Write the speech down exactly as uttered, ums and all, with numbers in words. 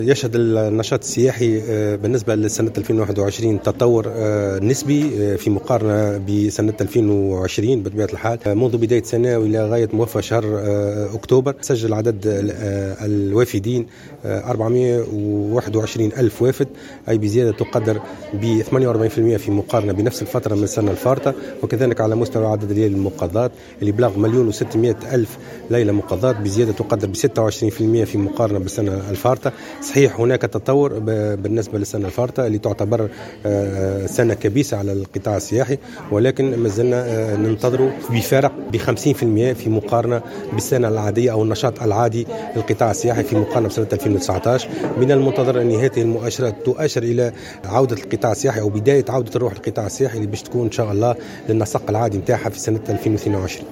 يشهد النشاط السياحي بالنسبة لسنة ألفين وواحد وعشرين تطور نسبي في مقارنة بسنة ألفين وعشرين بطبيعة الحال. منذ بداية سنة وإلى غاية موفى شهر أكتوبر سجل عدد الوافدين أربعمائة وواحد وعشرين ألف وافد، أي بزيادة تقدر ب ثمانية وأربعين بالمئة في مقارنة بنفس الفترة من السنة الفارطة. وكذلك على مستوى عدد ليالي المقاضات اللي بلغ مليون وستمائة ألف ليلة مقاضات بزيادة تقدر ب ستة وعشرين بالمئة في مقارنة بالسنة الفارطة. صحيح هناك تطور بالنسبة للسنة الفارطة اللي تعتبر سنة كبيسة على القطاع السياحي، ولكن ما زلنا ننتظر بفارق ب خمسين بالمئة في مقارنة بالسنة العادية أو النشاط العادي للقطاع السياحي في مقارنة بسنة ألفين وتسعة عشر. من المنتظر أن هذه المؤشرات تؤشر إلى عودة القطاع السياحي أو بداية عودة الروح للقطاع السياحي اللي باش تكون إن شاء الله للنسق العادي نتاعها في سنة ألفين واثنين وعشرين.